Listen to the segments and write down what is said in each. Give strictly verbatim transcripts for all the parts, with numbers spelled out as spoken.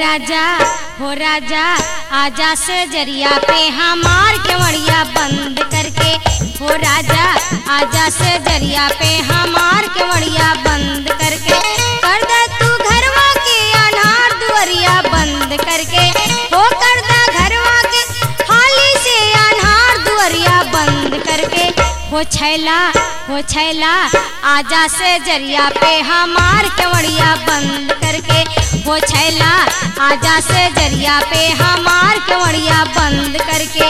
राजा हो राजा आजा से जरिया पे हमार केवड़िया बंद करके। हो राजा आजा से जरिया पे हमार केवड़िया बंद करके। कर दे तू घरवा के अनार दुआरिया बंद करके। हो कर दे घरवा के हाली से अनार दुआरिया बंद करके। हो छैला हो छैला आजा से जरिया पे हमार केवड़िया बंद करके। हो छैला आजा से जरिया पे हमार केवड़िया बंद करके।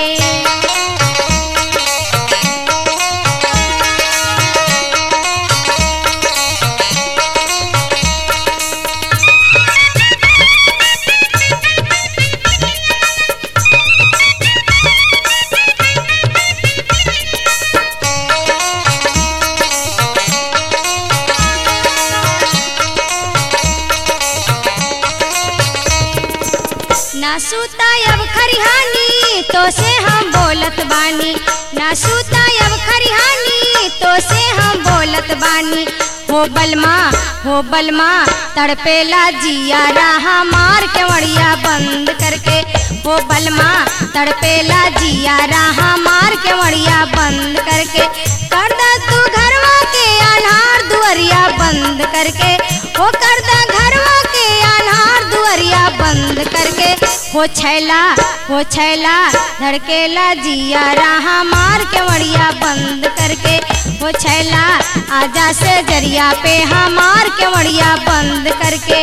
ना सूता अब खरिहानी तो से हम बोलत बानी। ना सूता अब खरिहानी तो से हम बोलत बानी। हो बलमा हो बलमा तड़पेला जिया रहा मार केवड़िया बंद करके। हो बलमा तड़पेला जिया रहा मार केवड़िया बंद करके। कर दे तू घरवा के अनार दुआरिया बंद करके। हो कर दे घरवा के अनार दुआरिया बंद करके। हो छैला हो छैला धड़केला जिया रहा मार केवड़िया बंद करके। हो छैला आजा से जरिया पे हमार केवड़िया बंद करके।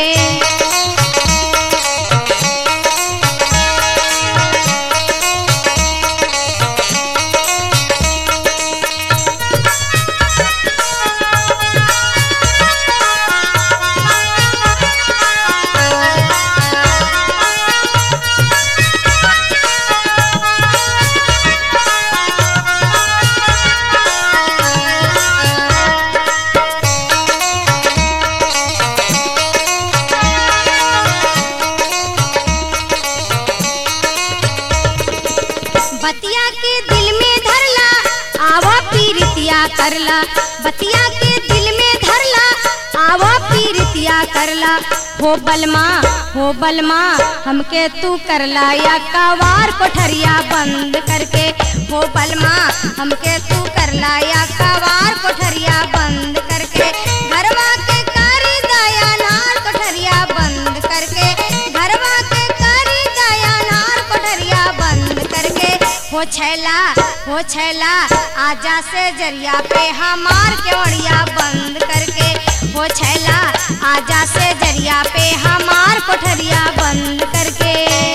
बतिया के दिल में धरला आवा पीरितिया करला। बतिया के दिल में धरला आवा पीरितिया करला। हो बलमा हो बलमा हमके तू करला या कवार कोठरिया बंद करके। हो बलमा हमके तू करला या कवार कोठरिया बंद करके। घरवा के कारी दया नार कोठरिया बंद करके। घरवा के कारी दया नार कोठरिया बंद करके। हो छैला हो छैला आजा से जरिया पे हमार केवड़िया बंद करके। हो छैला आजा से जरिया पे हमार कोठरिया बंद करके।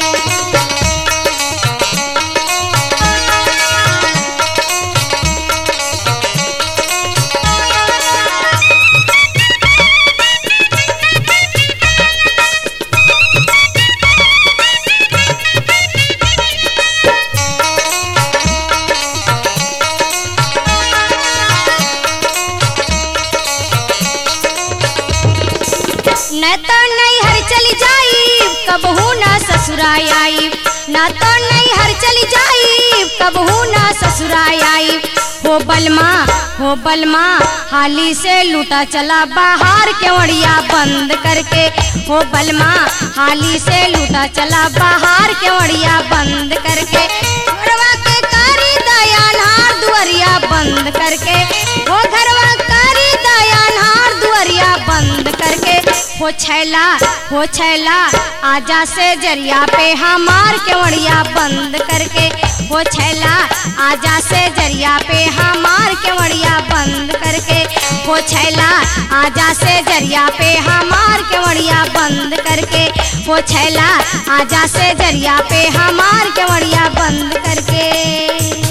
न तो नैहर चली जाई कबहू ना ससुराई आई। न तो नैहर चली जाई कबहू ना ससुराई आई। हो बलमा हो बलमा हाली से लूटा चला बाहर केवड़िया बंद करके। हो बलमा हाली से लूटा चला बाहर केवड़िया बंद करके। घरवा के कारी दया नार दुआरिया बंद करके। हो घरवा कारी दया नार दुआरिया बंद करके। हो छैला हो छैला आजा से जरिया पे हमार केवड़िया बंद करके। हो छैला आजा से जरिया पे हमार केवड़िया बंद करके। हो छैला आजा से जरिया पे हमार केवड़िया बंद करके। हो छैला आजा से जरिया पे हमार केवड़िया बंद करके।